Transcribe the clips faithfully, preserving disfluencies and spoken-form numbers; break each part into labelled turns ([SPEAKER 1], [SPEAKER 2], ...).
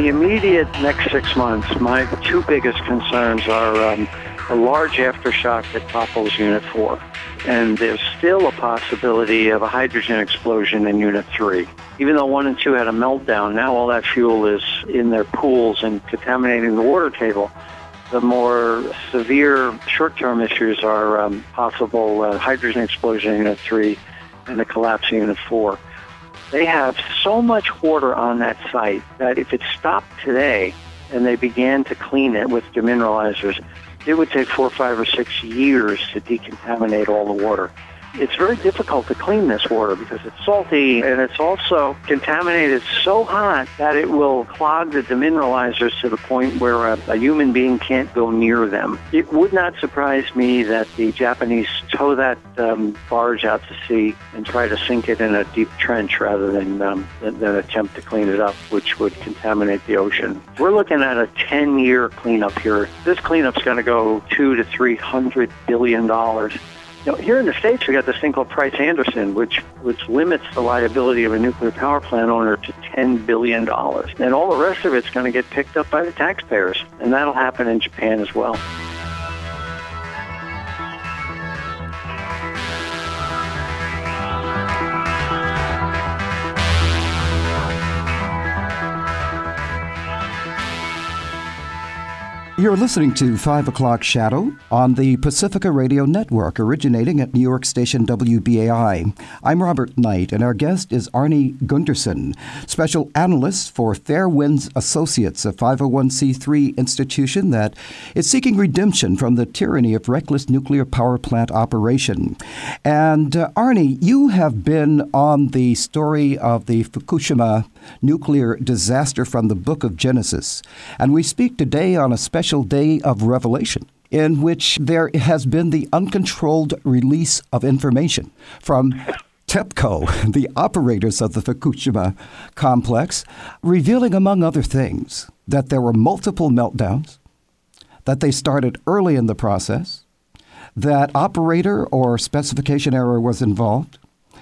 [SPEAKER 1] the immediate next six months, my two biggest concerns are um, a large aftershock that topples Unit four. And there's still a possibility of a hydrogen explosion in Unit three. Even though one and two had a meltdown, now all that fuel is in their pools and contaminating the water table. The more severe short-term issues are um, possible uh, hydrogen explosion in Unit three and the collapse in Unit four. They have so much water on that site that if it stopped today and they began to clean it with demineralizers, it would take four, five, or six years to decontaminate all the water. It's very difficult to clean this water because it's salty and it's also contaminated so hot that it will clog the demineralizers to the point where a, a human being can't go near them. It would not surprise me that the Japanese tow that um, barge out to sea and try to sink it in a deep trench rather than, um, than, than attempt to clean it up, which would contaminate the ocean. We're looking at a ten-year cleanup here. This cleanup's going to go two to three hundred billion dollars. You know, here in the States, we got this thing called Price-Anderson, which which limits the liability of a nuclear power plant owner to ten billion dollars. And all the rest of it's going to get picked up by the taxpayers. And that'll happen in Japan as well.
[SPEAKER 2] You're listening to five o'clock Shadow on the Pacifica Radio Network, originating at New York station W B A I. I'm Robert Knight, and our guest is Arnie Gundersen, special analyst for Fairwinds Associates, a five oh one c three institution that is seeking redemption from the tyranny of reckless nuclear power plant operation. And uh, Arnie, you have been on the story of the Fukushima nuclear disaster from the Book of Genesis, and we speak today on a special day of revelation in which there has been the uncontrolled release of information from TEPCO, the operators of the Fukushima complex, revealing, among other things, that there were multiple meltdowns, that they started early in the process, that operator or specification error was involved,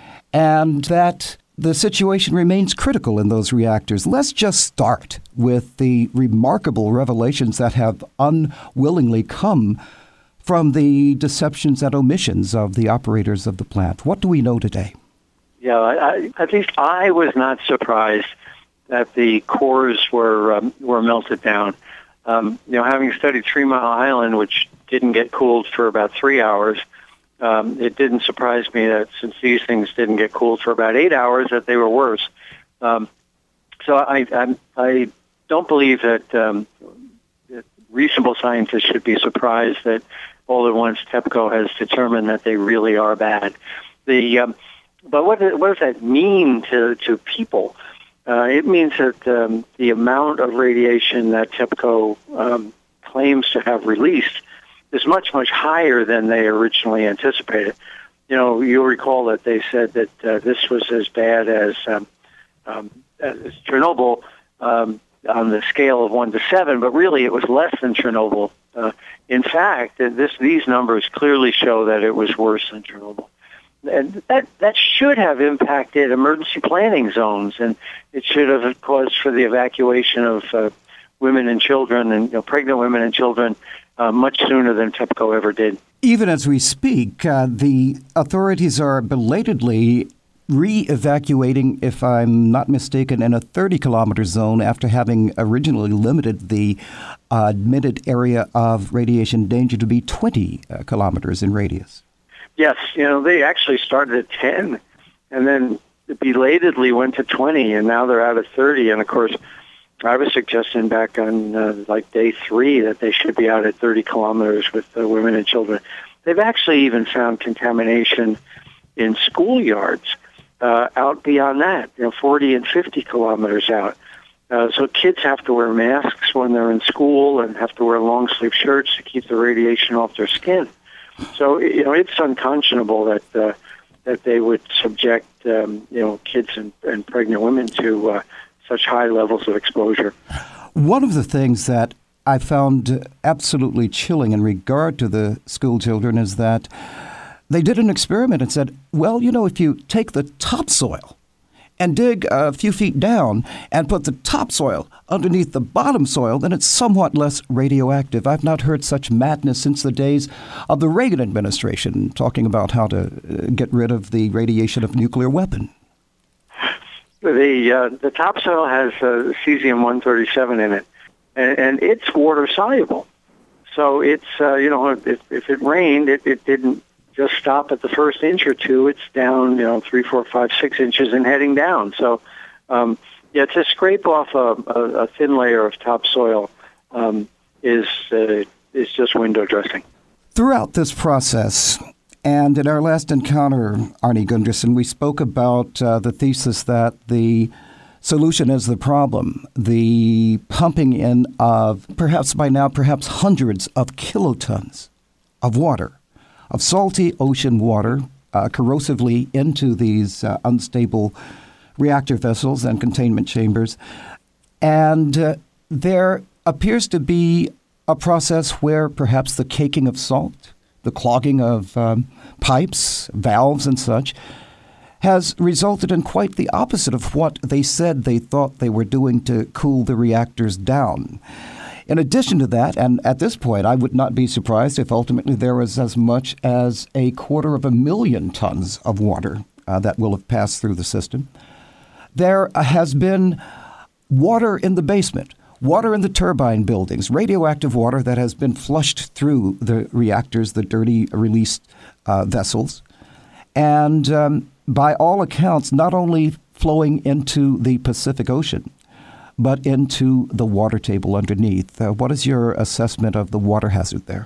[SPEAKER 2] and that the situation remains critical in those reactors. Let's just start with the remarkable revelations that have unwillingly come from the deceptions and omissions of the operators of the plant. What do we know today?
[SPEAKER 1] Yeah, I, at least I was not surprised that the cores were um, were melted down. Um, you know, having studied Three Mile Island, which didn't get cooled for about three hours, Um, it didn't surprise me that since these things didn't get cooled for about eight hours, that they were worse. Um, so I, I, I don't believe that, um, that reasonable scientists should be surprised that all at once TEPCO has determined that they really are bad. The um, but what what does that mean to to people? Uh, it means that um, the amount of radiation that TEPCO um, claims to have released is much, much higher than they originally anticipated. You know, you'll recall that they said that uh, this was as bad as, um, um, as Chernobyl um, on the scale of one to seven, but really it was less than Chernobyl. Uh, in fact, this, these numbers clearly show that it was worse than Chernobyl. And that, that should have impacted emergency planning zones, and it should have caused for the evacuation of uh, women and children, and you know, pregnant women and children, Uh, much sooner than TEPCO ever did.
[SPEAKER 2] Even as we speak, uh, the authorities are belatedly re-evacuating, if I'm not mistaken, in a thirty-kilometer zone after having originally limited the uh, admitted area of radiation danger to be twenty uh, kilometers in radius.
[SPEAKER 1] Yes, you know, they actually started at ten and then belatedly went to twenty, and now they're out at thirty. And, of course, I was suggesting back on uh, like day three that they should be out at thirty kilometers with uh, women and children. They've actually even found contamination in schoolyards uh, out beyond that, you know, forty and fifty kilometers out. Uh, so kids have to wear masks when they're in school and have to wear long sleeve shirts to keep the radiation off their skin. So, you know, it's unconscionable that uh, that they would subject, um, you know, kids and, and pregnant women to uh, such high levels of exposure.
[SPEAKER 2] One of the things that I found absolutely chilling in regard to the school children is that they did an experiment and said, well, you know, if you take the topsoil and dig a few feet down and put the topsoil underneath the bottom soil, then it's somewhat less radioactive. I've not heard such madness since the days of the Reagan administration, talking about how to get rid of the radiation of nuclear weapon.
[SPEAKER 1] The uh, the topsoil has uh, cesium one thirty-seven in it, and, and it's water soluble. So it's, uh, you know, if, if it rained, it, it didn't just stop at the first inch or two. It's down, you know, three, four, five, six inches and heading down. So, um, yeah, to scrape off a, a, a thin layer of topsoil um, is uh, is just window dressing.
[SPEAKER 2] Throughout this process, and in our last encounter, Arnie Gundersen, we spoke about uh, the thesis that the solution is the problem, the pumping in of perhaps by now, perhaps hundreds of kilotons of water, of salty ocean water, uh, corrosively into these uh, unstable reactor vessels and containment chambers. And uh, there appears to be a process where perhaps the caking of salt, the clogging of um, pipes, valves and such, has resulted in quite the opposite of what they said they thought they were doing to cool the reactors down. In addition to that, and at this point, I would not be surprised if ultimately there was as much as a quarter of a million tons of water uh, that will have passed through the system. There has been water in the basement, water in the turbine buildings, radioactive water that has been flushed through the reactors, the dirty released uh, vessels. And um, by all accounts, not only flowing into the Pacific Ocean, but into the water table underneath. Uh, what is your assessment of the water hazard there?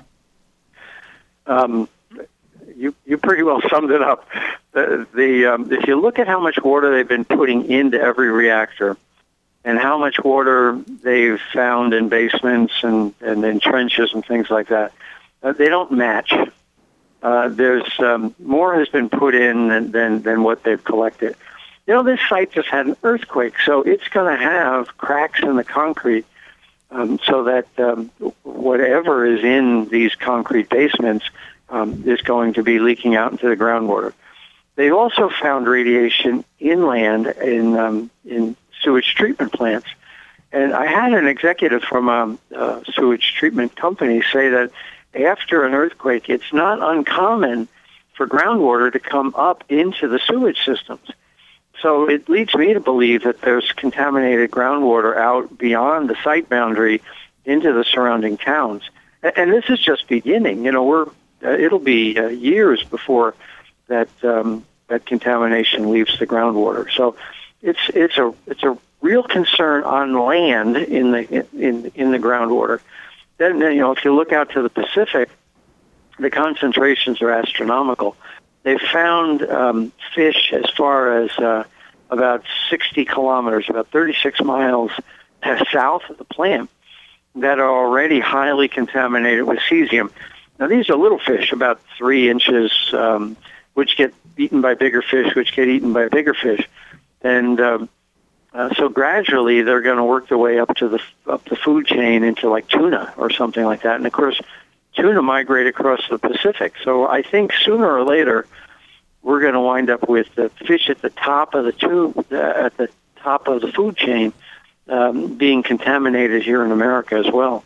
[SPEAKER 1] Um, you you pretty well summed it up. The, the um, if you look at how much water they've been putting into every reactor, and how much water they've found in basements and, and in trenches and things like that, uh, they don't match. Uh, there's um, more has been put in than, than than what they've collected. You know, this site just had an earthquake, so it's going to have cracks in the concrete, um, so that um, whatever is in these concrete basements um, is going to be leaking out into the groundwater. They've also found radiation inland in um, in sewage treatment plants, and I had an executive from a, a sewage treatment company say that after an earthquake, it's not uncommon for groundwater to come up into the sewage systems. So it leads me to believe that there's contaminated groundwater out beyond the site boundary into the surrounding towns. And this is just beginning. You know, we're uh, it'll be uh, years before that um, that contamination leaves the groundwater. So it's it's a it's a real concern on land in the in in the groundwater. Then, you know, if you look out to the Pacific, the concentrations are astronomical. They've found um, fish as far as uh, about sixty kilometers, about thirty-six miles south of the plant, that are already highly contaminated with cesium. Now, these are little fish, about three inches, um, which get eaten by bigger fish, which get eaten by bigger fish. And um, uh, so gradually they're going to work their way up to the up the food chain into like tuna or something like that. And, of course, tuna migrate across the Pacific. So I think sooner or later we're going to wind up with the fish at the top of the tube, uh, at the top of the food chain, um, being contaminated here in America as well.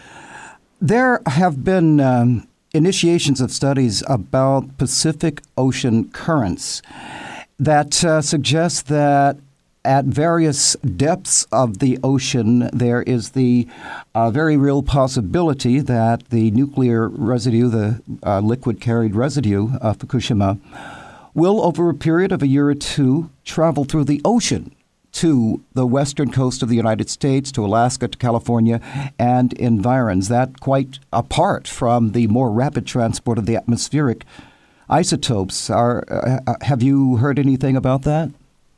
[SPEAKER 2] There have been um, initiations of studies about Pacific Ocean currents that uh, suggest that at various depths of the ocean, there is the uh, very real possibility that the nuclear residue, the uh, liquid-carried residue of Fukushima, will, over a period of a year or two, travel through the ocean to the western coast of the United States, to Alaska, to California, and environs. That quite apart from the more rapid transport of the atmospheric isotopes. Are, uh, have you heard anything about that?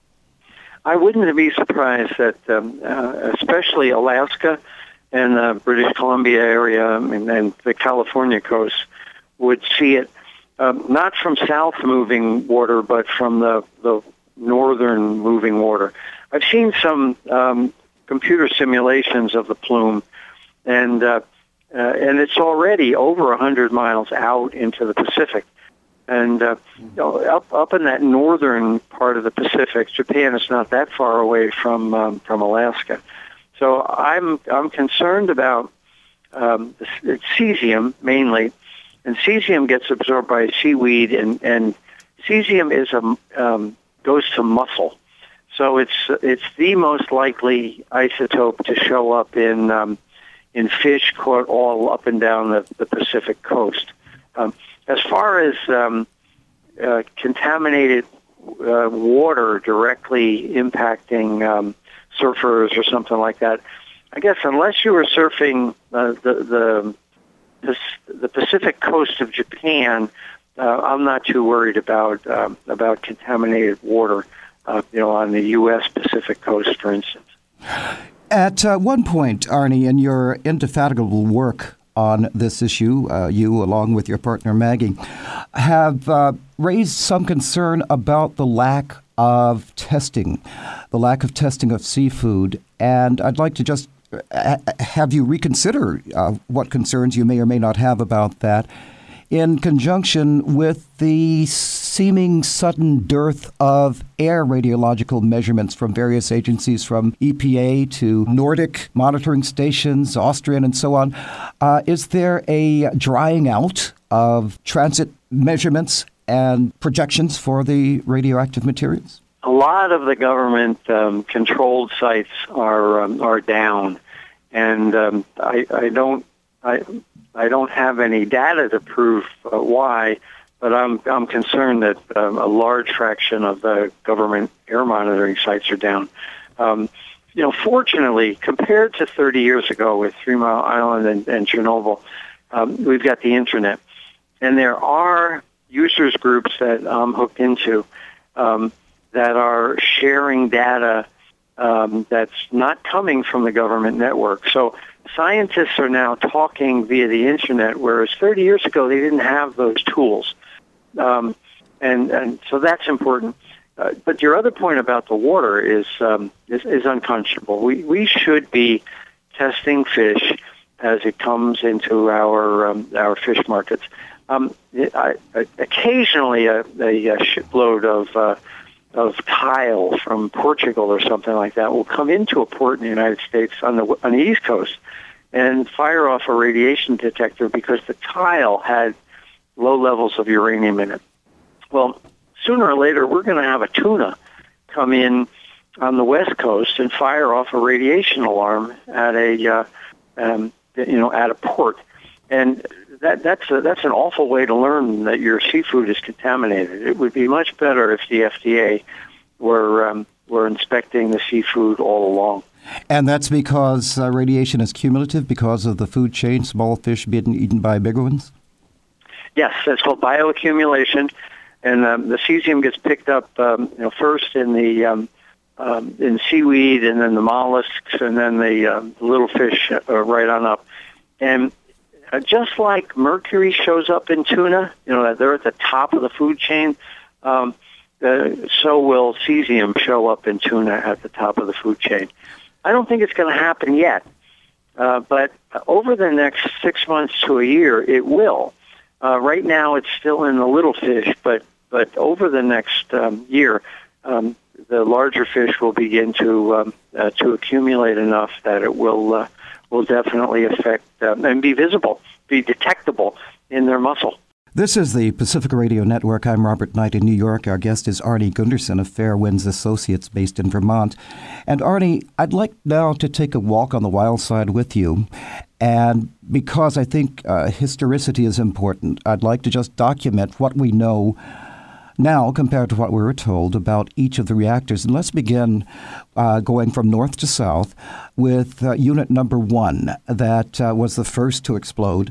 [SPEAKER 1] I wouldn't be surprised that, um, uh, especially Alaska and the British Columbia area and, and the California coast would see it, um, not from south-moving water, but from the, the northern moving water. I've seen some um, computer simulations of the plume, and uh, uh, and it's already over one hundred miles out into the Pacific. And uh, you know, up up in that northern part of the Pacific, Japan is not that far away from um, from Alaska. So I'm I'm concerned about um, it's cesium mainly, and cesium gets absorbed by seaweed, and, and cesium is a um, goes to mussel. So it's it's the most likely isotope to show up in um, in fish caught all up and down the, the Pacific coast. Um, as far as um, uh, contaminated uh, water directly impacting um, surfers or something like that, I guess unless you were surfing uh, the the the Pacific coast of Japan, uh, I'm not too worried about um, about contaminated water. Uh, you know, on the U S Pacific coast, for instance.
[SPEAKER 2] At uh, one point, Arnie, in your indefatigable work on this issue, uh, you, along with your partner Maggie, have uh, raised some concern about the lack of testing, the lack of testing of seafood. And I'd like to just uh, have you reconsider uh, what concerns you may or may not have about that, in conjunction with the seeming sudden dearth of air radiological measurements from various agencies, from E P A to Nordic monitoring stations, Austrian, and so on. Uh, is there a drying out of transit measurements and projections for the radioactive materials?
[SPEAKER 1] A lot of the government-controlled um, sites are um, are down, and um, I, I don't. I, I don't have any data to prove uh, why, but I'm I'm concerned that um, a large fraction of the government air monitoring sites are down. Um, you know, fortunately, compared to thirty years ago with Three Mile Island and, and Chernobyl, um, we've got the internet, and there are users groups that I'm hooked into um, that are sharing data um, that's not coming from the government network. So scientists are now talking via the internet, whereas thirty years ago they didn't have those tools. Um, and, and so that's important. Uh, but your other point about the water is um, is, is unconscionable. We we should be testing fish as it comes into our um, our fish markets. Um, I, I, occasionally, a, a, a shipload of uh, of tile from Portugal or something like that will come into a port in the United States on the on the East Coast and fire off a radiation detector because the tile had low levels of uranium in it. Well, sooner or later, we're going to have a tuna come in on the West Coast and fire off a radiation alarm at a, uh, um, you know, at a port, and that that's a, that's an awful way to learn that your seafood is contaminated. It would be much better if the F D A were um, were inspecting the seafood all along.
[SPEAKER 2] And that's because uh, radiation is cumulative because of the food chain, small fish being eaten by bigger ones?
[SPEAKER 1] Yes, that's called bioaccumulation, and um, the cesium gets picked up um, you know, first in the um, um, in seaweed, and then the mollusks, and then the um, little fish uh, right on up. And uh, just like mercury shows up in tuna, you know, they're at the top of the food chain, um, uh, so will cesium show up in tuna at the top of the food chain. I don't think it's going to happen yet, uh, but over the next six months to a year, it will. Uh, right now, it's still in the little fish, but but over the next um, year, um, the larger fish will begin to um, uh, to accumulate enough that it will uh, will definitely affect uh, and be visible, be detectable in their muscle.
[SPEAKER 2] This is the Pacifica Radio Network. I'm Robert Knight in New York. Our guest is Arnie Gundersen of Fair Winds Associates based in Vermont. And Arnie, I'd like now to take a walk on the wild side with you. And because I think uh, historicity is important, I'd like to just document what we know now compared to what we were told about each of the reactors. And let's begin uh, going from north to south with uh, unit number one that uh, was the first to explode,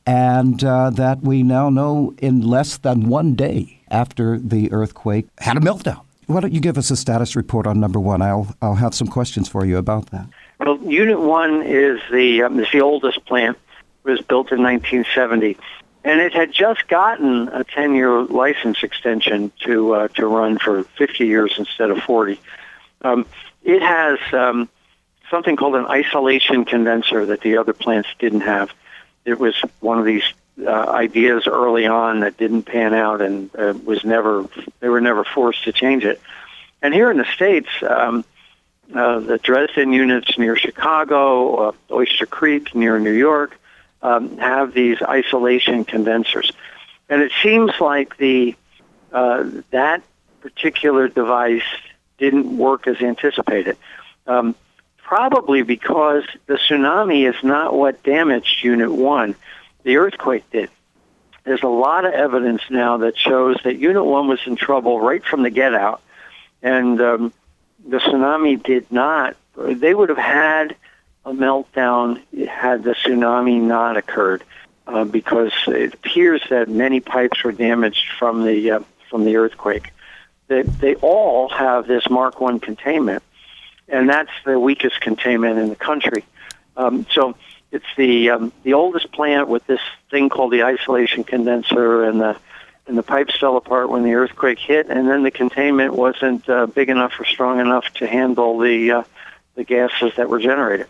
[SPEAKER 2] and uh, that we now know in less than one day after the earthquake had a meltdown. Why don't you give us a status report on number one? I'll I'll have some questions for you about that.
[SPEAKER 1] Well, Unit One is the um, is the oldest plant. It was built in nineteen seventy, and it had just gotten a ten-year license extension to uh, to run for fifty years instead of forty. Um, it has um, something called an isolation condenser that the other plants didn't have. It was one of these uh, ideas early on that didn't pan out, and uh, was never they were never forced to change it. And here in the States, um, uh, the Dresden units near Chicago, uh, Oyster Creek near New York, um, have these isolation condensers. And it seems like the uh, that particular device didn't work as anticipated. Um, probably because the tsunami is not what damaged Unit one. The earthquake did. There's a lot of evidence now that shows that Unit one was in trouble right from the get-out, and um, the tsunami did not. They would have had a meltdown had the tsunami not occurred, uh, because it appears that many pipes were damaged from the uh, from the earthquake. They, they all have this Mark one containment, and that's the weakest containment in the country. Um, so it's the um, the oldest plant with this thing called the isolation condenser, and the and the pipes fell apart when the earthquake hit, and then the containment wasn't uh, big enough or strong enough to handle the uh, the gases that were generated.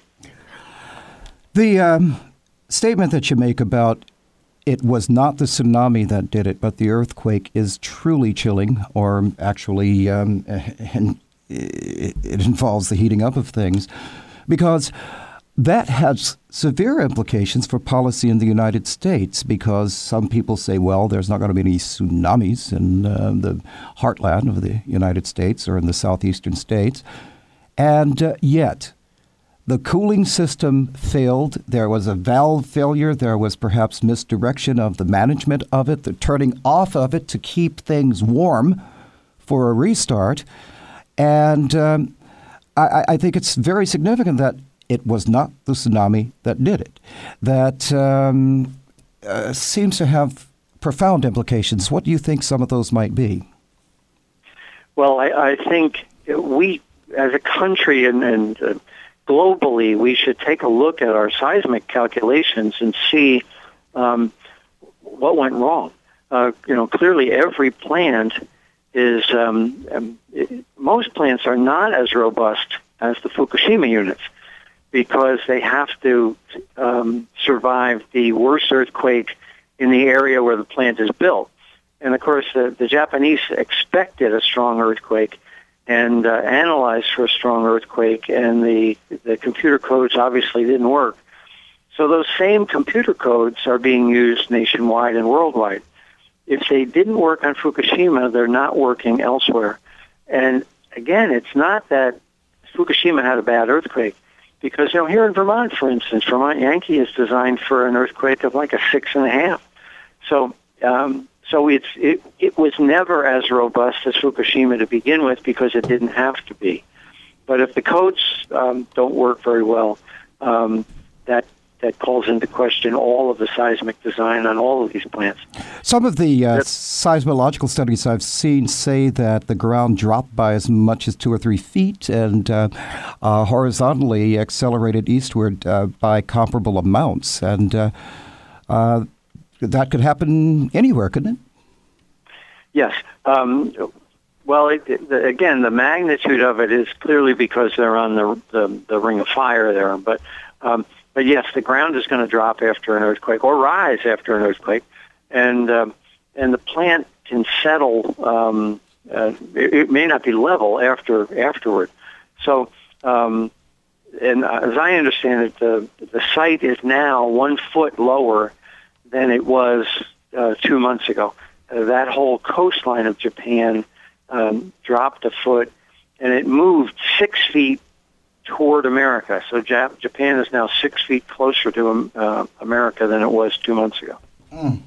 [SPEAKER 2] The um, statement that you make about it was not the tsunami that did it, but the earthquake is truly chilling, or actually um, and it, it involves the heating up of things, because that has severe implications for policy in the United States, because some people say, well, there's not going to be any tsunamis in uh, the heartland of the United States or in the southeastern states. And uh, yet, the cooling system failed. There was a valve failure. There was perhaps misdirection of the management of it, the turning off of it to keep things warm for a restart. And um, I, I think it's very significant that it was not the tsunami that did it. That um, uh, seems to have profound implications. What do you think some of those might be?
[SPEAKER 1] Well, I, I think we, as a country and, and uh, globally, we should take a look at our seismic calculations and see um, what went wrong. Uh, you know, clearly every plant is, um, um, it, most plants are not as robust as the Fukushima units, because they have to um, survive the worst earthquake in the area where the plant is built. And, of course, the, the Japanese expected a strong earthquake and uh, analyzed for a strong earthquake, and the, the computer codes obviously didn't work. So those same computer codes are being used nationwide and worldwide. If they didn't work on Fukushima, they're not working elsewhere. And, again, it's not that Fukushima had a bad earthquake. Because, you know, here in Vermont, for instance, Vermont Yankee is designed for an earthquake of like a six and a half. So, um, so it's it, it was never as robust as Fukushima to begin with, because it didn't have to be. But if the codes um, don't work very well, um, that that calls into question all of the seismic design on all of these plants.
[SPEAKER 2] Some of the uh, seismological studies I've seen say that the ground dropped by as much as two or three feet and uh, uh, horizontally accelerated eastward uh, by comparable amounts. And uh, uh, that could happen anywhere, couldn't it?
[SPEAKER 1] Yes. Um, well, it, it, the, again, the magnitude of it is clearly because they're on the the, the ring of fire there. But um, But yes, the ground is going to drop after an earthquake, or rise after an earthquake, and um, and the plant can settle. Um, uh, it, it may not be level after afterward. So, um, and as I understand it, the the site is now one foot lower than it was uh, two months ago. Uh, that whole coastline of Japan um, dropped a foot, and it moved six feet toward America. So Jap- Japan is now six feet closer to uh, America than it was two months ago.
[SPEAKER 2] Mm.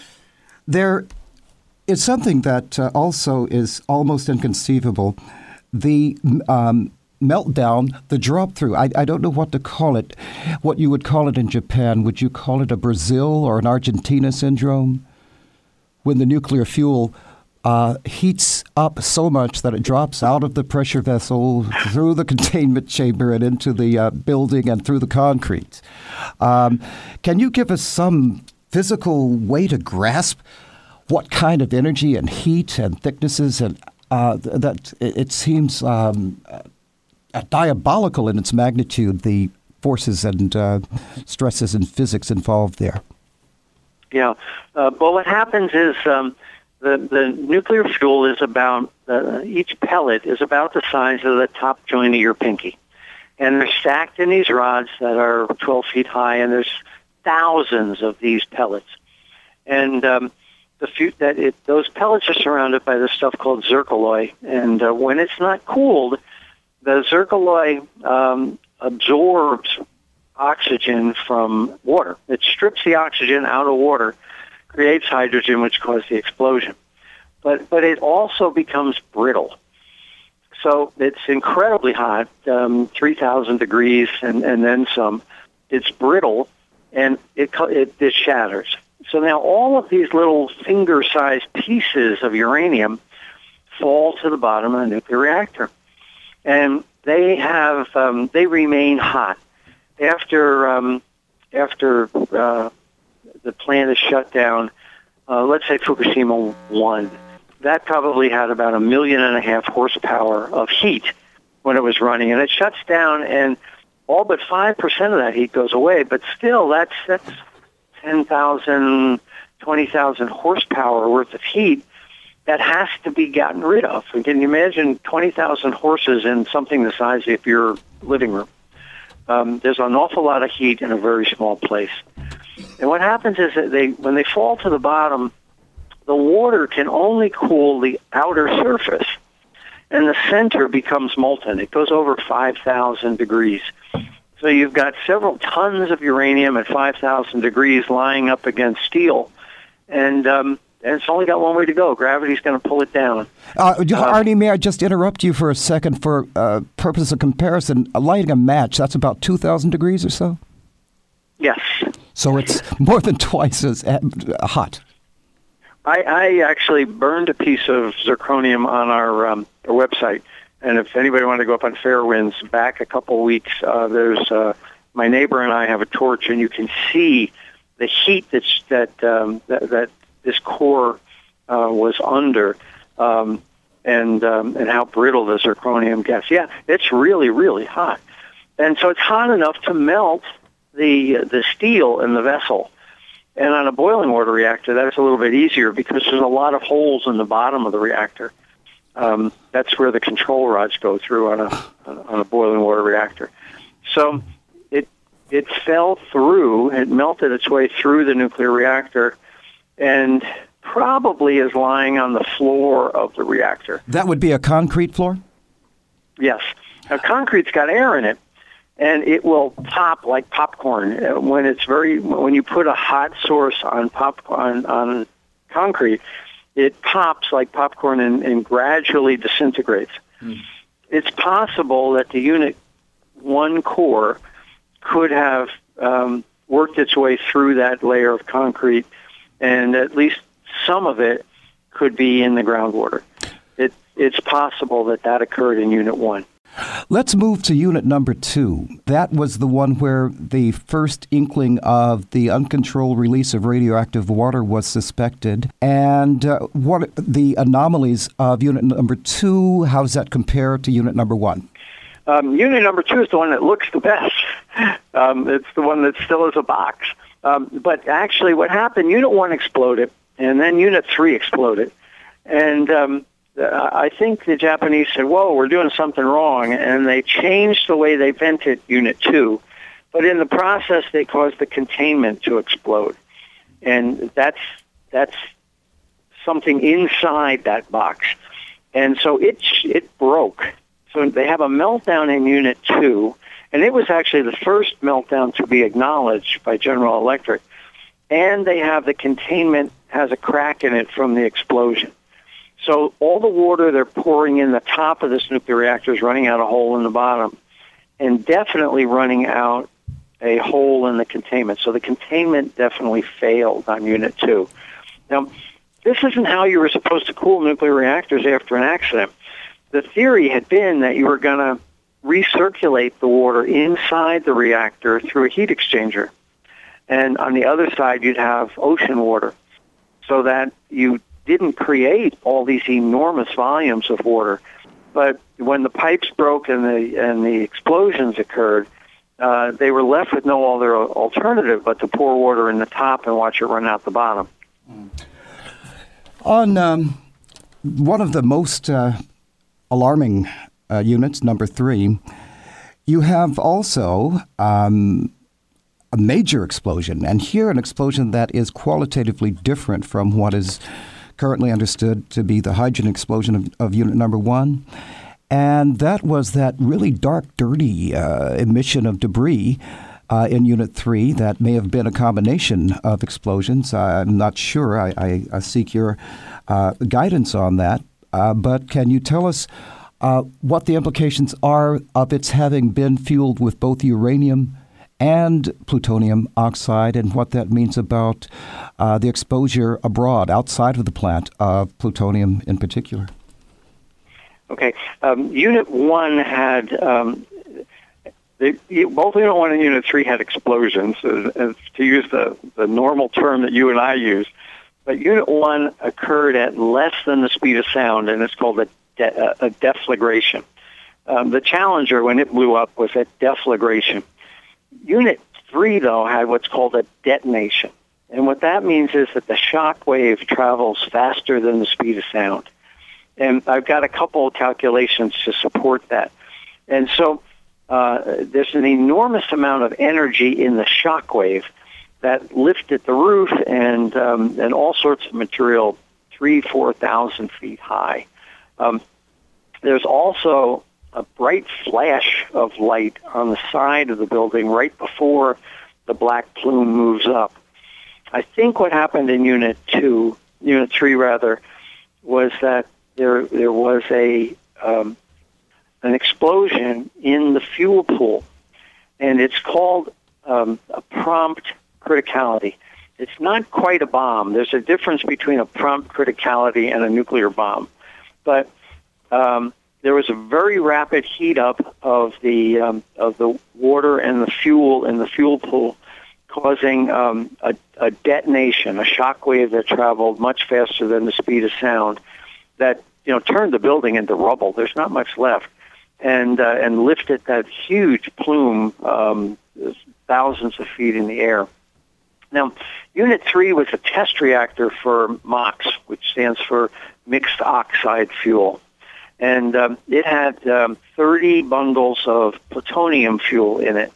[SPEAKER 2] There is something that uh, also is almost inconceivable. The um, meltdown, the drop-through, I, I don't know what to call it, what you would call it in Japan. Would you call it a Brazil or an Argentina syndrome? When the nuclear fuel Uh, heats up so much that it drops out of the pressure vessel, through the containment chamber, and into the uh, building and through the concrete. Um, can you give us some physical way to grasp what kind of energy and heat and thicknesses and uh, that it, it seems um, uh, diabolical in its magnitude, the forces and uh, stresses in physics involved there?
[SPEAKER 1] Yeah. Uh, but what happens is um, the, the nuclear fuel is about, uh, each pellet is about the size of the top joint of your pinky. And they're stacked in these rods that are twelve feet high, and there's thousands of these pellets. And um, the few, that it, those pellets are surrounded by this stuff called zircaloy. And uh, when it's not cooled, the zircaloy um, absorbs oxygen from water. It strips the oxygen out of water, creates hydrogen, which causes the explosion. But but it also becomes brittle. So it's incredibly hot, um, three thousand degrees and, and then some. It's brittle, and it, it it shatters. So now all of these little finger-sized pieces of uranium fall to the bottom of the nuclear reactor. And they have um, they remain hot. After um, after uh, the plant is shut down, uh, let's say Fukushima one, that probably had about a million and a half horsepower of heat when it was running, and it shuts down, and all but five percent of that heat goes away. But still, that's that's ten thousand, twenty thousand horsepower worth of heat that has to be gotten rid of. And can you imagine twenty thousand horses in something the size of your living room? Um, there's an awful lot of heat in a very small place. And what happens is that they, when they fall to the bottom, the water can only cool the outer surface, and the center becomes molten. It goes over five thousand degrees. So you've got several tons of uranium at five thousand degrees lying up against steel, and um, and it's only got one way to go. Gravity's going to pull it down.
[SPEAKER 2] Uh, Arnie, may I just interrupt you for a second for uh, purpose of comparison? Lighting a match, that's about two thousand degrees or so?
[SPEAKER 1] Yes.
[SPEAKER 2] So it's more than twice as hot.
[SPEAKER 1] I, I actually burned a piece of zirconium on our, um, our website, and if anybody wanted to go up on Fairwinds back a couple weeks, uh, there's uh, my neighbor and I have a torch, and you can see the heat that's, that um, that, that this core uh, was under, um, and um, and how brittle the zirconium gets. Yeah, it's really, really hot. And so it's hot enough to melt the the steel in the vessel. And on a boiling water reactor, that's a little bit easier because there's a lot of holes in the bottom of the reactor. Um, that's where the control rods go through on a on a boiling water reactor. So it it fell through, it melted its way through the nuclear reactor, and probably is lying on the floor of the reactor.
[SPEAKER 2] That would be a concrete floor?
[SPEAKER 1] Yes. Now, concrete's got air in it, and it will pop like popcorn when it's very when you put a hot source on pop on, on concrete. It pops like popcorn and, and gradually disintegrates. Mm. It's possible that the Unit one core could have um, worked its way through that layer of concrete, and at least some of it could be in the groundwater. It, it's possible that that occurred in Unit one.
[SPEAKER 2] Let's move to Unit number two. That was the one where the first inkling of the uncontrolled release of radioactive water was suspected. And uh, what the anomalies of Unit number two, how does that compare to Unit number one?
[SPEAKER 1] Um, unit number two is the one that looks the best. Um, it's the one that still is a box. Um, but actually what happened, Unit one exploded, and then Unit three exploded. And um, I think the Japanese said, whoa, we're doing something wrong, and they changed the way they vented Unit two. But in the process, they caused the containment to explode. And that's that's something inside that box. And so it, it broke. So they have a meltdown in Unit two, and it was actually the first meltdown to be acknowledged by General Electric. And they have the containment has a crack in it from the explosion. So all the water they're pouring in the top of this nuclear reactor is running out a hole in the bottom, and definitely running out a hole in the containment. So the containment definitely failed on Unit two. Now, this isn't how you were supposed to cool nuclear reactors after an accident. The theory had been that you were going to recirculate the water inside the reactor through a heat exchanger. And on the other side, you'd have ocean water, so that you didn't create all these enormous volumes of water. But when the pipes broke and the and the explosions occurred, uh, they were left with no other alternative but to pour water in the top and watch it run out the bottom.
[SPEAKER 2] On um, one of the most uh, alarming uh, units, number three, you have also um, a major explosion, and here an explosion that is qualitatively different from what is currently understood to be the hydrogen explosion of, of unit number one. And that was that really dark, dirty uh, emission of debris uh, in Unit three that may have been a combination of explosions. I'm not sure. I, I, I seek your uh, guidance on that. Uh, but can you tell us uh, what the implications are of its having been fueled with both uranium and plutonium oxide, and what that means about uh, the exposure abroad, outside of the plant, of plutonium in particular?
[SPEAKER 1] Okay. Um, Unit one had, um, they, both Unit one and Unit three had explosions, uh, uh, to use the, the normal term that you and I use. But Unit one occurred at less than the speed of sound, and it's called a, de- a deflagration. Um, the Challenger, when it blew up, was at deflagration. Unit three, though, had what's called a detonation. And what that means is that the shock wave travels faster than the speed of sound. And I've got a couple of calculations to support that. And so uh, there's an enormous amount of energy in the shock wave that lifted the roof and um, and all sorts of material three, four thousand feet high. Um, there's also a bright flash of light on the side of the building right before the black plume moves up. I think what happened in Unit two, Unit three rather, was that there there was a um, an explosion in the fuel pool, and it's called um, a prompt criticality. It's not quite a bomb. There's a difference between a prompt criticality and a nuclear bomb, but um, there was a very rapid heat up of the um, of the water and the fuel in the fuel pool, causing um, a, a detonation, a shock wave that traveled much faster than the speed of sound, that you know turned the building into rubble. There's not much left, and uh, and lifted that huge plume um, thousands of feet in the air. Now, Unit three was a test reactor for MOX, which stands for mixed oxide fuel. And um, it had um, thirty bundles of plutonium fuel in it,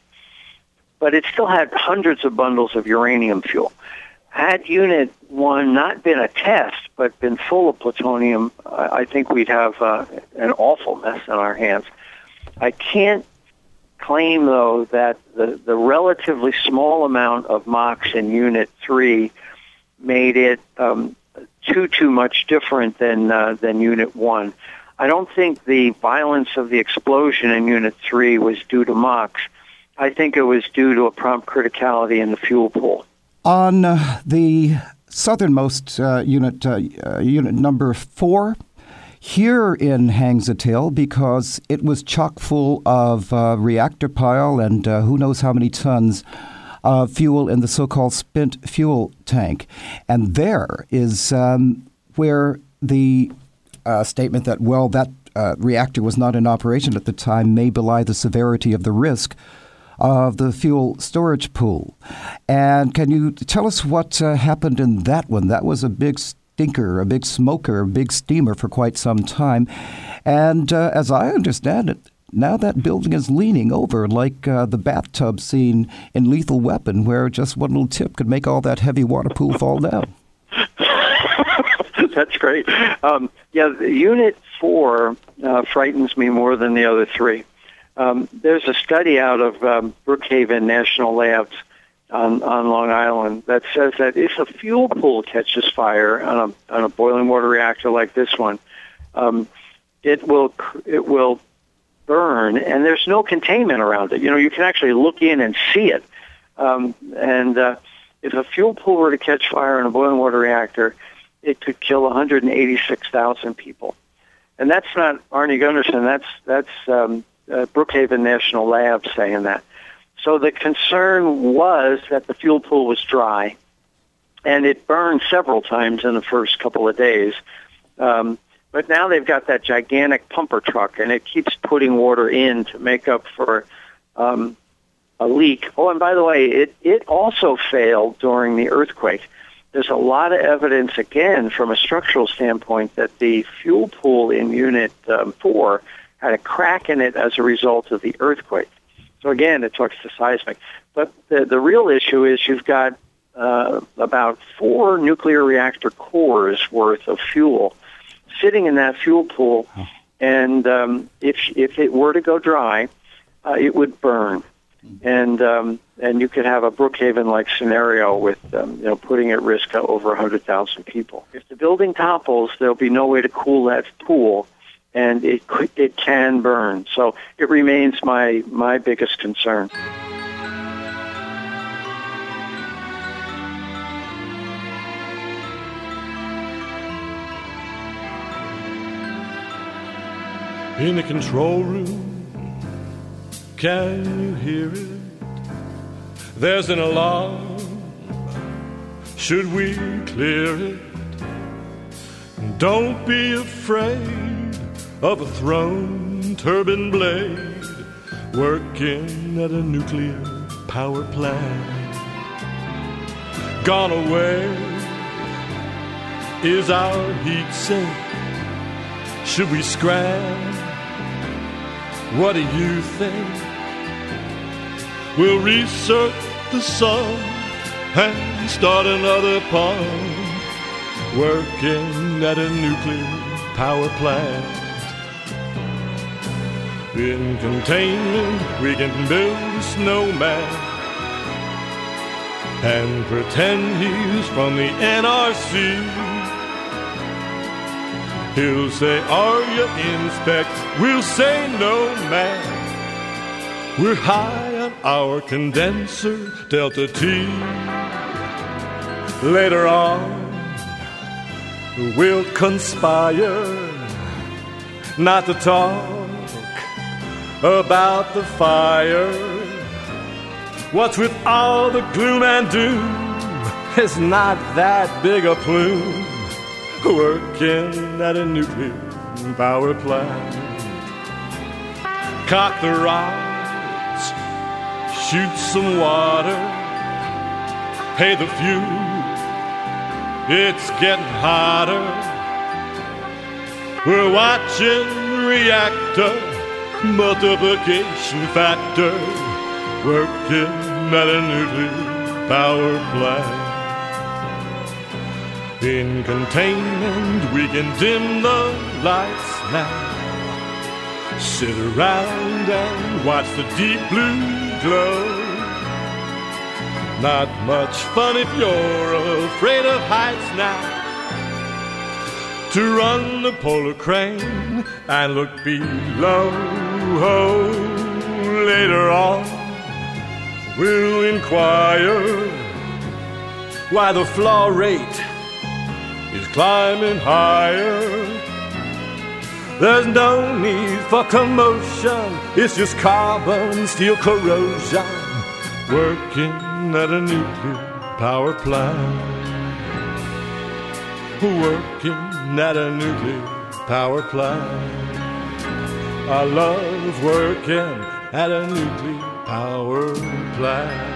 [SPEAKER 1] but it still had hundreds of bundles of uranium fuel. Had Unit one not been a test, but been full of plutonium, I think we'd have uh, an awful mess in our hands. I can't claim, though, that the, the relatively small amount of MOX in Unit three made it um, too, too much different than uh, than Unit one. I don't think the violence of the explosion in Unit three was due to MOX. I think it was due to a prompt criticality in the fuel pool.
[SPEAKER 2] On uh, the southernmost uh, unit, uh, uh, unit number four, herein hangs a tale because it was chock full of uh, reactor pile and uh, who knows how many tons of fuel in the so-called spent fuel tank. And there is um, where the uh, statement that, well, that uh, reactor was not in operation at the time may belie the severity of the risk of the fuel storage pool. And can you tell us what uh, happened in that one? That was a big stinker, a big smoker, a big steamer for quite some time. And uh, as I understand it, now that building is leaning over like uh, the bathtub scene in Lethal Weapon, where just one little tip could make all that heavy water pool fall down.
[SPEAKER 1] That's great. Um, yeah, Unit four uh, frightens me more than the other three. Um, there's a study out of um, Brookhaven National Labs on, on Long Island that says that if a fuel pool catches fire on a, on a boiling water reactor like this one, um, it will it will burn, and there's no containment around it. You know, you can actually look in and see it. Um, and uh, if a fuel pool were to catch fire in a boiling water reactor, it could kill one hundred eighty-six thousand people. And that's not Arnie Gunderson. That's that's um, uh, Brookhaven National Labs saying that. So the concern was that the fuel pool was dry, and it burned several times in the first couple of days. Um, but now they've got that gigantic pumper truck, and it keeps putting water in to make up for um, a leak. Oh, and by the way, it, it also failed during the earthquake. There's a lot of evidence, again, from a structural standpoint, that the fuel pool in Unit um, four had a crack in it as a result of the earthquake. So again, it talks to seismic. But the, the real issue is you've got uh, about four nuclear reactor cores worth of fuel sitting in that fuel pool, and um, if if it were to go dry, uh, it would burn. And um, and you could have a Brookhaven-like scenario with um, you know putting at risk over one hundred thousand people. If the building topples, there'll be no way to cool that pool, and it it can burn. So it remains my my biggest concern.
[SPEAKER 3] In the control room, can you hear it? There's an alarm. Should we clear it? Don't be afraid of a thrown turbine blade working at a nuclear power plant. Gone away is our heat sink. Should we scram? What do you think? We'll research the sun and start another pump working at a nuclear power plant. In containment, we can build a snowman and pretend he's from the N R C. He'll say, are you inspect? We'll say, no, man. We're high on our condenser, Delta T. Later on, we'll conspire not to talk about the fire. What's with all the gloom and doom? It's not that big a plume working at a nuclear power plant. Cock the rods, shoot some water. Hey, the fuel, it's getting hotter. We're watching the reactor multiplication factor working at a nuclear power plant. In containment, we can dim the lights now. Sit around and watch the deep blue glow. Not much fun if you're afraid of heights now. To run the polar crane and look below. Oh, later on, we'll inquire why the flow rate is climbing higher. There's no need for commotion. It's just carbon steel corrosion working at a nuclear power plant. Working at a nuclear power plant. I love working at a nuclear power plant.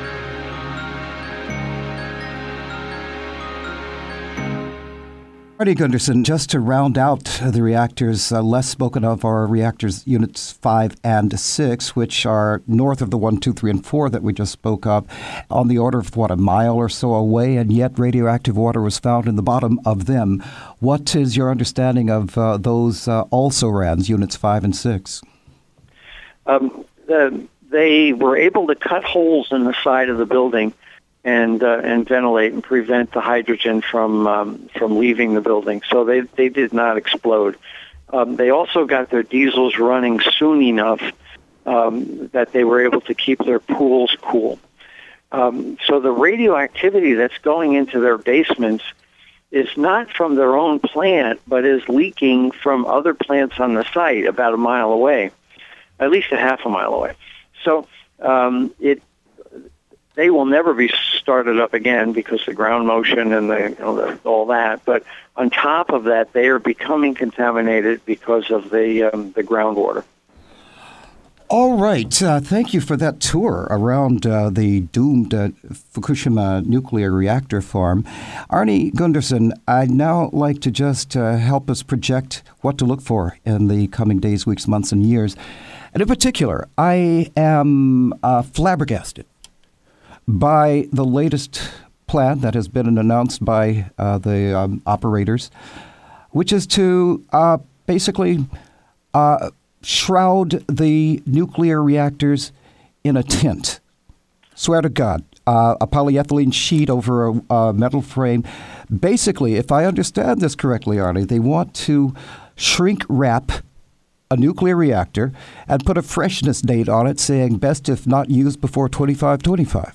[SPEAKER 2] Arnie Gundersen, just to round out the reactors, uh, less spoken of are reactors units five and six, which are north of the one, two, three, and four that we just spoke of, on the order of, what, a mile or so away, and yet radioactive water was found in the bottom of them. What is your understanding of uh, those uh, also-rans, units five and six?
[SPEAKER 1] Um, the, they were able to cut holes in the side of the building and uh, and ventilate and prevent the hydrogen from um, from leaving the building. So they, they did not explode. Um, they also got their diesels running soon enough um, that they were able to keep their pools cool. Um, so the radioactivity that's going into their basements is not from their own plant, but is leaking from other plants on the site about a mile away, at least a half a mile away. So um, it They will never be started up again because the ground motion and the, you know, the, all that. But on top of that, they are becoming contaminated because of the um, the groundwater.
[SPEAKER 2] All right. Uh, thank you for that tour around uh, the doomed uh, Fukushima nuclear reactor farm. Arnie Gundersen, I'd now like to just uh, help us project what to look for in the coming days, weeks, months, and years. And in particular, I am uh, flabbergasted by the latest plan that has been announced by uh, the um, operators, which is to uh, basically uh, shroud the nuclear reactors in a tent. Swear to God, uh, a polyethylene sheet over a, a metal frame. Basically, if I understand this correctly, Arnie, they want to shrink wrap a nuclear reactor and put a freshness date on it saying best if not used before twenty-five twenty-five.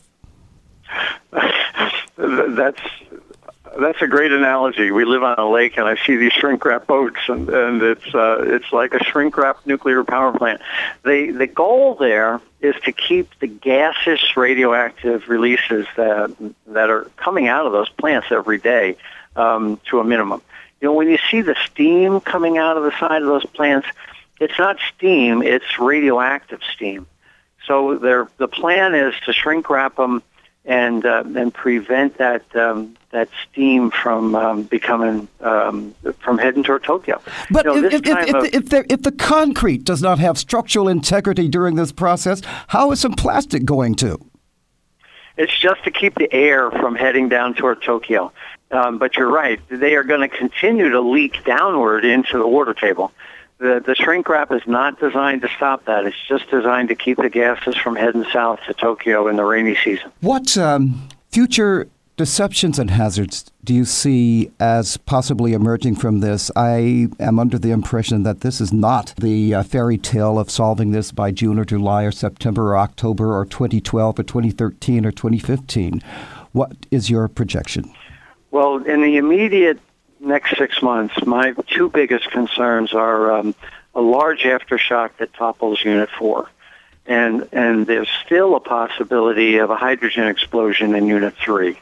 [SPEAKER 1] That's that's a great analogy. We live on a lake, and I see these shrink wrap boats, and, and it's uh, it's like a shrink wrap nuclear power plant. The the goal there is to keep the gaseous radioactive releases that that are coming out of those plants every day um, to a minimum. You know, when you see the steam coming out of the side of those plants, it's not steam; it's radioactive steam. So there, the plan is to shrink wrap them and uh, and prevent that um, that steam from um, becoming um, from heading toward Tokyo.
[SPEAKER 2] But
[SPEAKER 1] you know,
[SPEAKER 2] if, if, if,
[SPEAKER 1] of,
[SPEAKER 2] if, there, if the concrete does not have structural integrity during this process, how is some plastic going to?
[SPEAKER 1] It's just to keep the air from heading down toward Tokyo. Um, but you're right; they are going to continue to leak downward into the water table. The, the shrink wrap is not designed to stop that. It's just designed to keep the gases from heading south to Tokyo in the rainy season.
[SPEAKER 2] What um, future deceptions and hazards do you see as possibly emerging from this? I am under the impression that this is not the uh, fairy tale of solving this by June or July or September or October or twenty twelve or twenty thirteen or twenty fifteen. What is your projection?
[SPEAKER 1] Well, in the immediate next six months, my two biggest concerns are um, a large aftershock that topples Unit four. And and there's still a possibility of a hydrogen explosion in Unit three.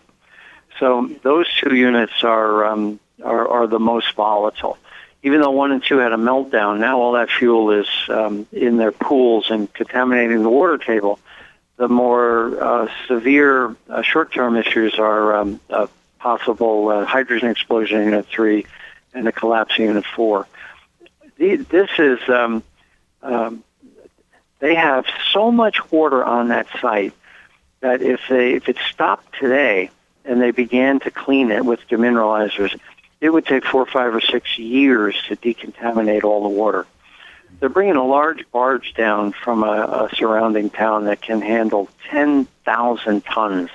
[SPEAKER 1] So those two units are, um, are, are the most volatile. Even though one and two had a meltdown, now all that fuel is um, in their pools and contaminating the water table. The more uh, severe uh, short-term issues are um, uh, possible uh, hydrogen explosion in Unit three and the collapse in Unit four. The, this is, um, um, they have so much water on that site that if they if it stopped today and they began to clean it with demineralizers, it would take four, five, or six years to decontaminate all the water. They're bringing a large barge down from a, a surrounding town that can handle ten thousand tons.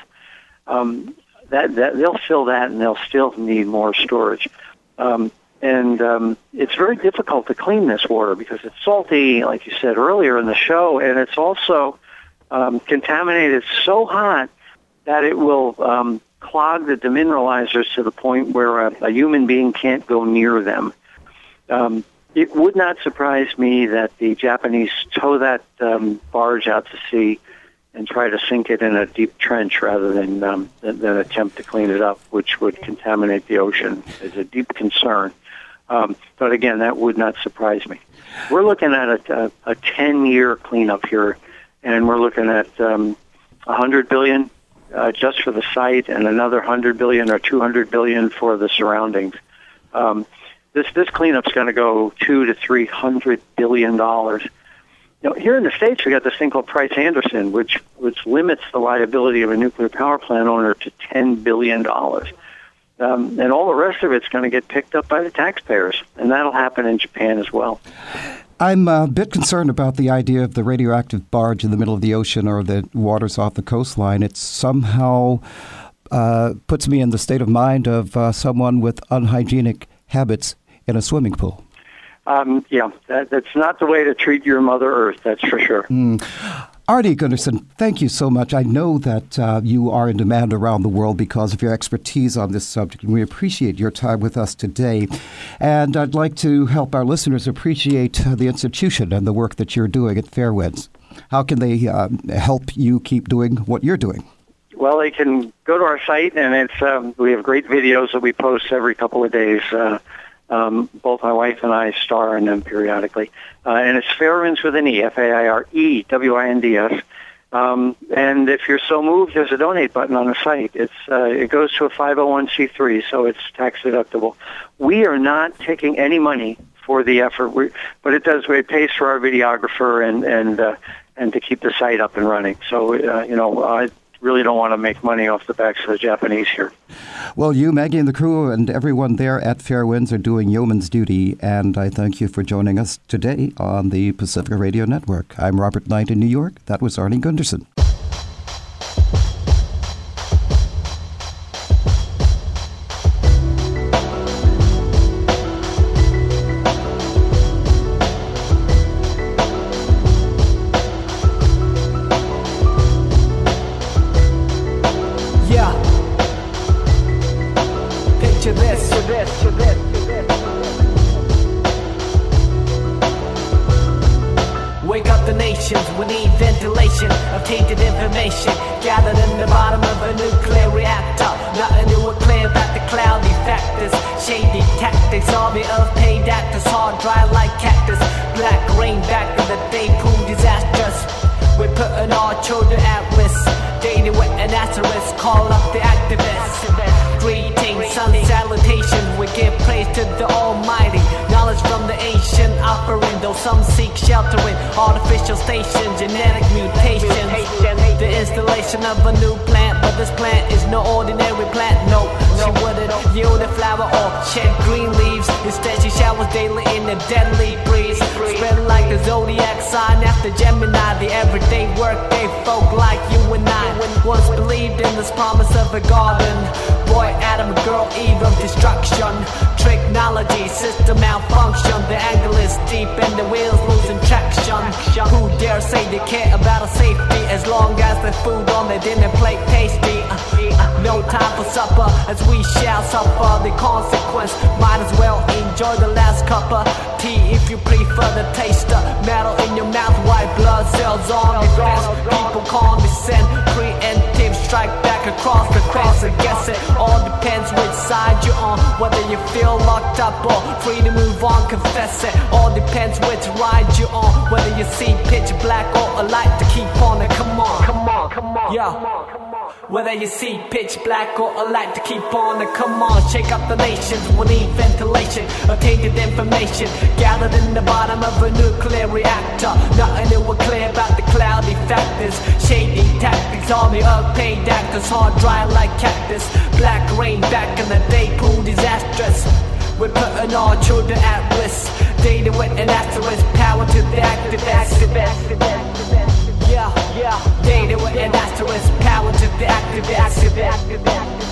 [SPEAKER 1] Um, That, that they'll fill that, and they'll still need more storage. Um, and um, it's very difficult to clean this water because it's salty, like you said earlier in the show, and it's also um, contaminated so hot that it will um, clog the demineralizers to the point where a, a human being can't go near them. Um, it would not surprise me that the Japanese tow that um, barge out to sea and try to sink it in a deep trench rather than, um, than than attempt to clean it up, which would contaminate the ocean. Is a deep concern. Um, but again, that would not surprise me. We're looking at a, a, a ten-year cleanup here, and we're looking at um, one hundred billion dollars uh, just for the site, and another one hundred billion dollars or two hundred billion dollars for the surroundings. Um, this this cleanup's going to go two to three hundred billion dollars. You know, here in the States, we got this thing called Price-Anderson, which which limits the liability of a nuclear power plant owner to ten billion dollars. Um, and all the rest of it's going to get picked up by the taxpayers, and that'll happen in Japan as well.
[SPEAKER 2] I'm a bit concerned about the idea of the radioactive barge in the middle of the ocean or the waters off the coastline. It somehow uh, puts me in the state of mind of uh, someone with unhygienic habits in a swimming pool.
[SPEAKER 1] Um, yeah, that, that's not the way to treat your Mother Earth, that's for sure.
[SPEAKER 2] Mm. Arnie Gundersen, thank you so much. I know that uh, you are in demand around the world because of your expertise on this subject, and we appreciate your time with us today. And I'd like to help our listeners appreciate uh, the institution and the work that you're doing at Fairewinds. How can they uh, help you keep doing what you're doing?
[SPEAKER 1] Well, they can go to our site, and it's um, we have great videos that we post every couple of days. Uh, Um, both my wife and I star in them periodically. Uh, and it's Fairwinds with an E, F A I R E W I N D S. Um, and if you're so moved, there's a donate button on the site. It's uh, it goes to a five oh one c three, so it's tax deductible. We are not taking any money for the effort, we, but it does. It pays for our videographer and and uh, and to keep the site up and running. So uh, you know, I really don't want to make money off the backs of the Japanese here.
[SPEAKER 2] Well, you, Maggie, and the crew and everyone there at Fairwinds are doing yeoman's duty, and I thank you for joining us today on the Pacifica Radio Network. I'm Robert Knight in New York. That was Arnie Gunderson.
[SPEAKER 4] We need ventilation of tainted information gathered in the bottom of a nuclear reactor. Nothing new or clear about the cloudy factors. Shady tactics, army of paid actors, hard dry like cactus. Black rain back in the day proved disastrous. We're putting our children at risk. Dating with an asterisk, call up the activists. Greetings, sun salutations, we give praise to the Almighty. Knowledge from the ancient offering, though some seek shelter in artificial stations, genetic mutations. The installation of a new plant, but this plant is no ordinary plant, no. She wouldn't yield a flower or shed green leaves. Instead she showers daily in a deadly breeze. Spread like the zodiac sign after Gemini. The everyday workday folk like you and I once believed in this promise of a garden. Boy Adam, girl Eve of destruction. Technology, system malfunction. The angle is deep and the wheels losing traction. Who dare say they care about our safety as long as the food on their dinner plate tasty? Uh, no time for supper as we shall suffer the consequence. Might as well enjoy the last cup of tea if you prefer the taster. Metal in your mouth, white blood cells on the fence. People condescend, preemptive strike back across the fence. I guess it all depends which side you're on, whether you feel locked up or free to move on. Confess it all depends which ride you're on, whether you see pitch black or a light to keep on it. Come on, come on, come on, yeah. Whether you see pitch black or a light to keep on it, come on, shake up the nations. We need ventilation of tainted information gathered in the bottom of a nuclear reactor. Nothing new or clear about the cloudy factors. Shady tactics, army of paid actors, hard dry like cactus. Black rain back in the day proved disastrous. We're putting our children at risk. Data with an asterisk, power to the activists. Yeah, yeah. Data with an asterisk, power to the activists.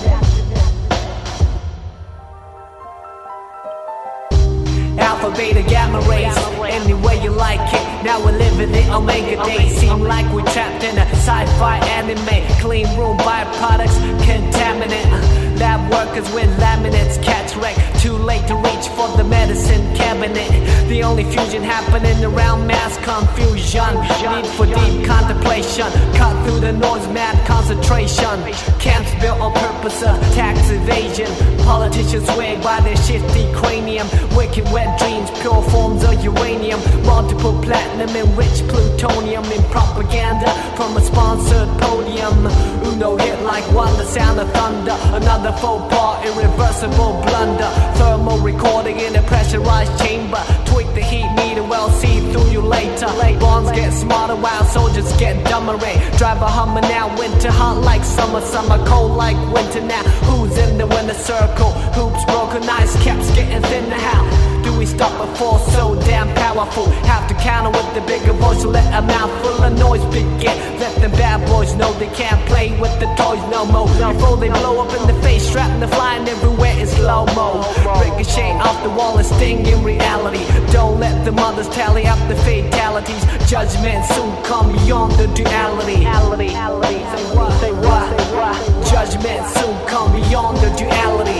[SPEAKER 4] Alpha, beta, gamma rays, any way you like it. Now we're living the Omega days. Seem like we're trapped in a sci-fi anime. Clean room byproducts, contaminant. Lab workers with laminates, catch wreck. Too late to reach for the medicine cabinet. The only fusion happening around mass confusion. Need for deep contemplation. Cut through the noise, mad concentration. Camps built on purpose of tax evasion. Politicians swayed by their shifty cranium. Wicked wet dreams, pure forms of uranium. Multiple platinum enriched plutonium in propaganda from a sponsored podium. Uno hit like one, the sound of thunder. Another faux pas, irreversible blunder. Thermal recording in a pressurized chamber. Tweak the heat meter, well see through you later. Bonds get smarter while soldiers get dumber. Drive a Hummer now, winter hot like summer. Summer cold like winter now. Who's in the winner circle? Hoops broken, ice caps getting thinner. How do we stop a force so damn powerful? Have to counter with the bigger voice, so let a mouthful of noise begin. Let the bad boys know they can't play with the toys no more. Before they blow up in the face, strapping the flying everywhere in slow-mo. Ricochet off the wall and sting in reality. Don't let the mothers tally up the fatalities. Judgment soon come beyond the duality. Say what? Say what? Judgment soon come beyond the duality.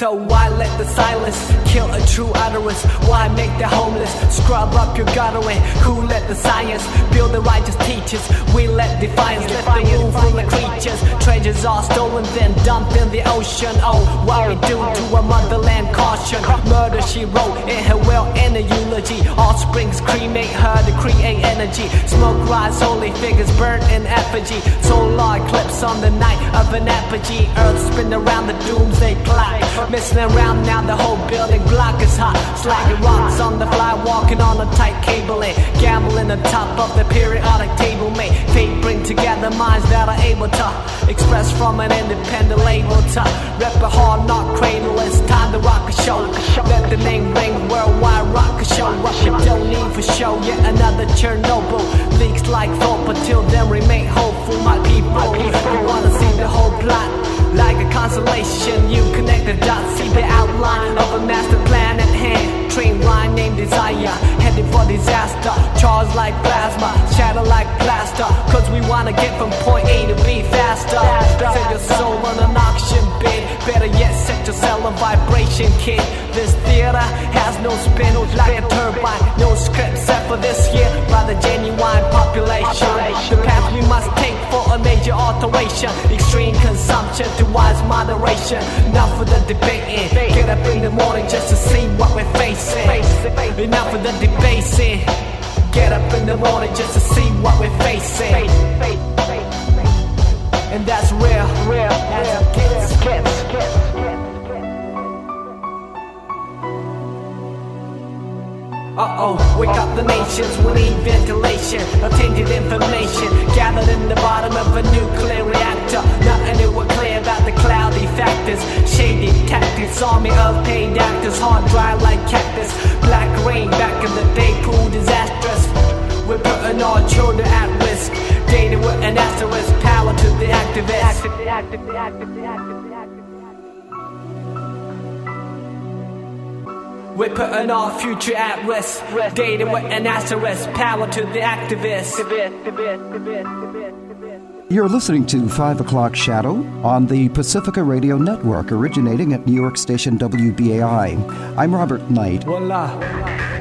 [SPEAKER 4] So why let the silence kill a true utterance? Why make the homeless scrub up your gutterway? Who let the science build the righteous teachers? We let defiance lift the room full of creatures. Treasures are stolen then dumped in the ocean. Oh, what we do to a motherland, caution. Murder she wrote in her will in a eulogy. Offsprings cremate her to create energy. Smoke rise, holy figures burnt in effigy. Solar eclipse on the night of an apogee. Earth spin around the doomsday clock. Missing around now, the whole building block is hot. Slagging rocks on the fly, walking on a tight cabling. Gambling on top of the periodic table, mate. Fate bring together minds that are able to express from an independent label to rep a hard knock cradle. It's time to rock a show. Let the name ring worldwide, rock a show. Rock a don't need for show. Yet another Chernobyl leaks like thought, but till then remain hopeful, my people. You wanna see the whole plot like a constellation. You connect the dots, see the outline of a master plan at hand. Train line named Desire, headed for disaster. Charged like plasma, shatter like plaster. Cause we wanna get from point A to B faster. Set your soul on an auction bid. Better yet, set yourself on vibration, kid. This theater has no spin, like a turbine. No script set for this year by the genuine population. The path we must take for a major alteration. Extreme consumption to wise moderation. Enough for the debating. Get up in the morning just to see what we're facing. Enough for the debating. Get up in the morning just to see what we're facing. And that's real, real as it gets, gets, gets. Uh-oh, wake up the nations, we need ventilation of tainted information gathered in the bottom of a nuclear reactor. Nothing new or clear about the cloudy factors. Shady tactics, army of paid actors. Hard dry like cactus. Black rain back in the day proved disastrous. We're putting our children at risk. Data with an asterisk, power to the activists. Active, active, active, active, active. We're putting our future at risk. Data with an asterisk, power to the activists.
[SPEAKER 2] You're listening to five o'clock Shadow on the Pacifica Radio Network, originating at New York station W B A I. I'm Robert Knight.
[SPEAKER 3] Voila.